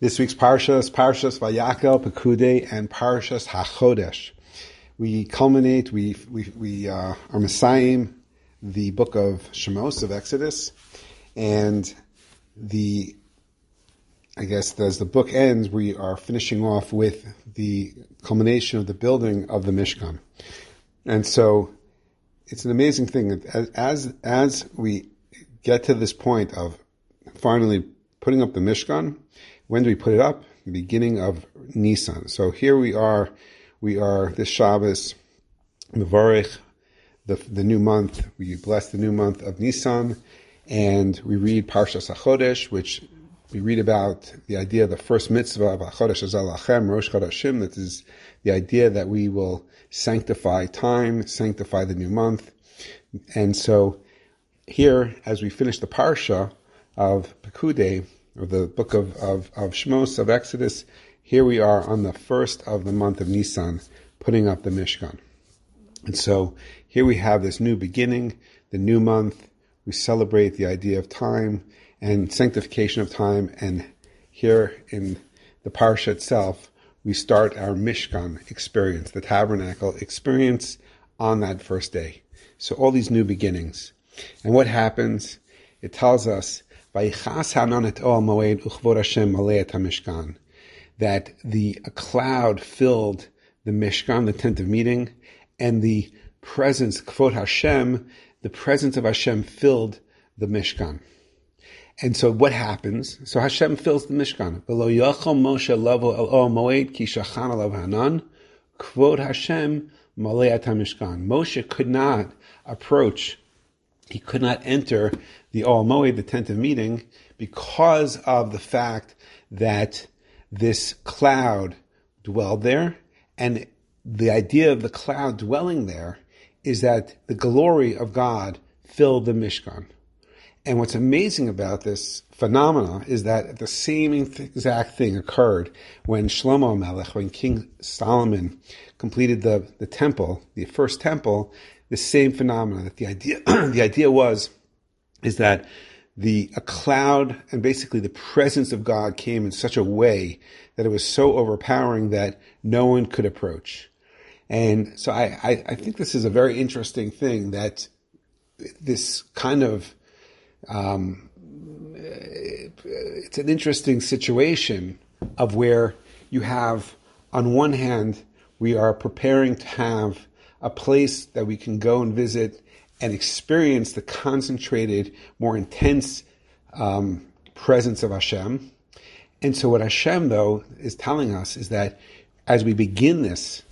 This week's Parshas Vayakel, Pekudei, and Parshas HaChodesh. We culminate, we are Messiahing the book of Shemos, of Exodus, and as the book ends, we are finishing off with the culmination of the building of the Mishkan. And so, it's an amazing thing. As we get to this point of finally putting up the Mishkan, when do we put it up? The beginning of Nisan. So here we are this Shabbos, Mevarech, the new month. We bless the new month of Nisan, and we read Parshas HaChodesh, which we read about the idea of the first mitzvah of HaChodesh Hazeh Lachem, Rosh Chodeshim. That is the idea that we will sanctify time, sanctify the new month. And so here, as we finish the Parsha of Pekudei, or the book of Shemos, of Exodus, here we are on the first of the month of Nisan, putting up the Mishkan. And so here we have this new beginning, the new month. We celebrate the idea of time and sanctification of time. And here in the Parsha itself, we start our Mishkan experience, the tabernacle experience on that first day. So all these new beginnings. And what happens? It tells us that a cloud filled the Mishkan, the tent of meeting, and the presence, Kvod Hashem, the presence of Hashem filled the Mishkan. And so what happens? So Hashem fills the Mishkan. Kvod Hashem Maleat HaMishkan. Moshe could not approach, he could not enter the Ohel Moed, the tent of meeting, because of the fact that this cloud dwelled there. And the idea of the cloud dwelling there is that the glory of God filled the Mishkan. And what's amazing about this phenomena is that the same exact thing occurred when Shlomo Melech, when King Solomon completed the temple, the first temple. The same phenomena, that the idea is that a cloud and basically the presence of God came in such a way that it was so overpowering that no one could approach. And so I think this is a very interesting thing, that this kind of, it's an interesting situation of where you have, on one hand, we are preparing to have a place that we can go and visit and experience the concentrated, more intense presence of Hashem. And so what Hashem, though, is telling us is that as we begin this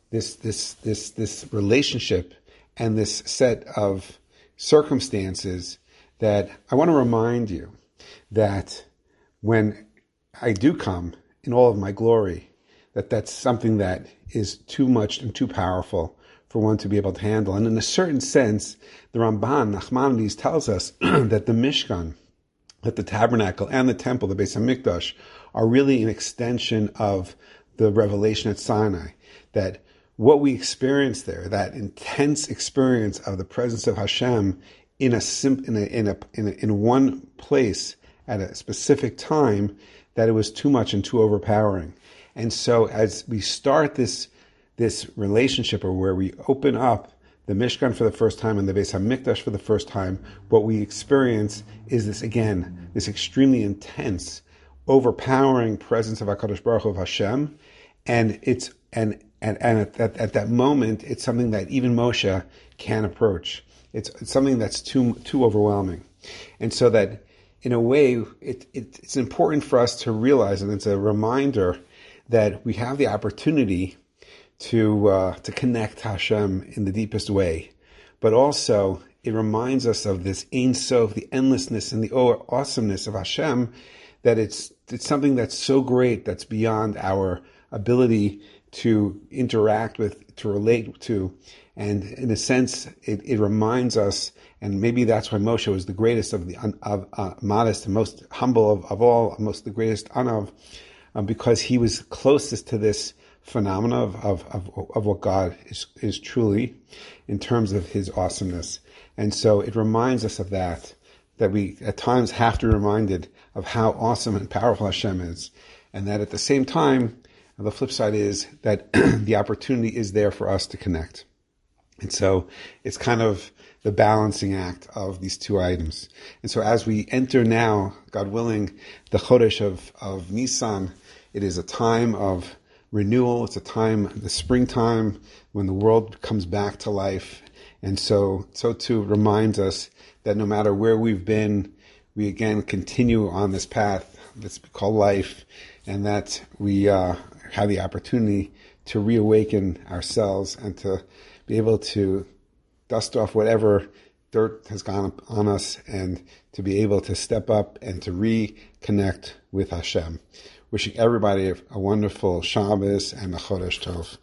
relationship and this set of circumstances, that I want to remind you that when I do come in all of my glory, that's something that is too much and too powerful for one to be able to handle. And in a certain sense, the Ramban, Nachmanides, tells us that the Mishkan, that the tabernacle and the temple, the Beis HaMikdash, are really an extension of the revelation at Sinai. That what we experience there, that intense experience of the presence of Hashem in one place at a specific time, that it was too much and too overpowering. And so as we start this relationship, or where we open up the Mishkan for the first time and the Beis HaMikdash for the first time, what we experience is this extremely intense, overpowering presence of HaKadosh Baruch Hu, of Hashem, and at that moment, it's something that even Moshe can't approach. It's something that's too overwhelming, and so that in a way, it's important for us to realize, and it's a reminder that we have the opportunity to connect Hashem in the deepest way, but also it reminds us of this Ein Sof, the endlessness and the awesomeness of Hashem, that it's something that's so great, that's beyond our ability to interact with, to relate to, and in a sense, it reminds us, and maybe that's why Moshe was the greatest of modest and most humble of all, the greatest Anav, because he was closest to this phenomena of what God is truly in terms of his awesomeness. And so it reminds us of that we at times have to be reminded of how awesome and powerful Hashem is. And that at the same time, the flip side is that the opportunity is there for us to connect. And so it's kind of the balancing act of these two items. And so as we enter now, God willing, the Chodesh of Nisan, it is a time of renewal. It's a time, the springtime, when the world comes back to life. And so too reminds us that no matter where we've been, we again continue on this path that's called life, and that we have the opportunity to reawaken ourselves and to be able to dust off whatever dirt has gone on us and to be able to step up and to reconnect with Hashem. Wishing everybody a wonderful Shabbos and a Chodesh Tov.